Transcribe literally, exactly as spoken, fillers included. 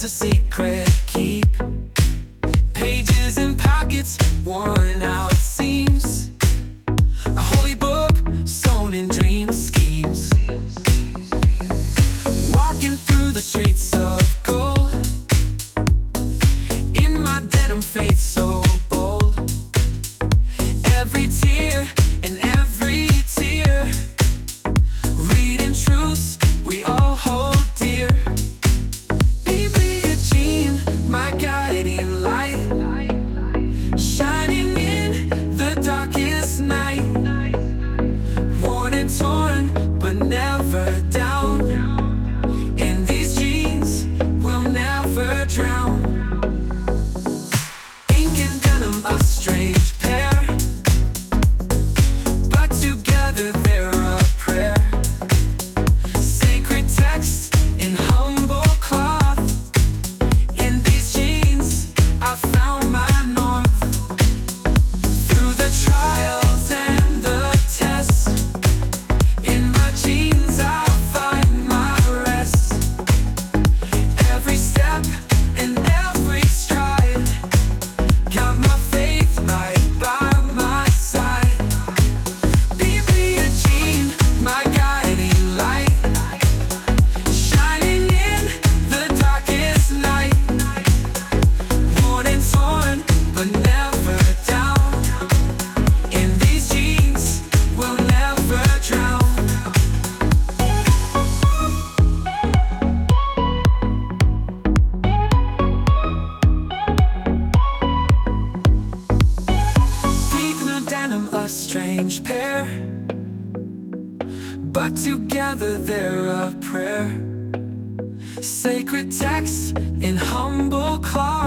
a secret keep. Pages and pockets, worn out seams. A holy book, sewn in dream schemes. Walking through the streets of gold, in my denim faith so bold. Every tear and every tear, reading truths we all hold dear. Baby, a Jean, my guiding light, shining in the darkest night. Worn and torn, but never down. In these jeans, we'll never drown. Ink and denim, a strange pair, but together they're a prayer. Sacred text in humble cloth. In these jeans, I found my north. Through the trials and the tests, in my jeans I find my rest. Every step and every stride, got my faith right by my side. Baby, a Jean, my guiding light, shining in the darkest night. Worn and torn, but never down. In these jeans, we'll never drown. Deep in the denim, a strange pair, but together they're a prayer. Sacred text in humble cloth.